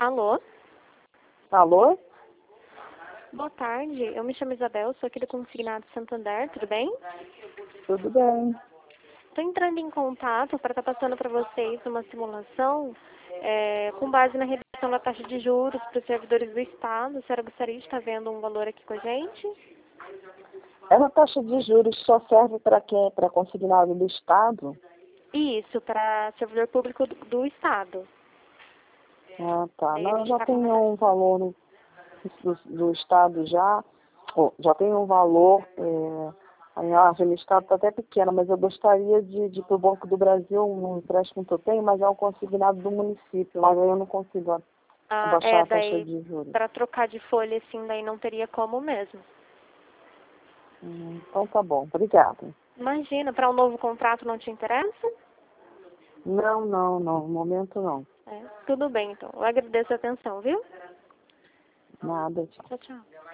Alô? Alô? Boa tarde, eu me chamo Isabel, sou aqui do Consignado Santander, tudo bem? Tudo bem. Estou entrando em contato para estar passando para vocês uma simulação com base na redução da taxa de juros para os servidores do Estado. A senhora gostaria de estar vendo um valor aqui com a gente? Essa taxa de juros só serve para quem? Para consignado do Estado? Isso, para servidor público do Estado. Ah, tá. Daí a Não, eu gente já está com uma tenho taxa. um valor do Estado já. Já tenho um valor. A margem do Estado está até pequena, mas eu gostaria de ir para o Banco do Brasil, um empréstimo que eu tenho, mas é um consignado do município. Mas aí eu não consigo abaixar a taxa Daí de juros. para trocar de folha assim, daí não teria como mesmo. Então tá bom. Obrigada. Imagina, para um novo contrato não te interessa? Não, não, não. No momento não. Tudo bem então. Eu agradeço a atenção, viu? Nada. Tchau. Tchau, tchau.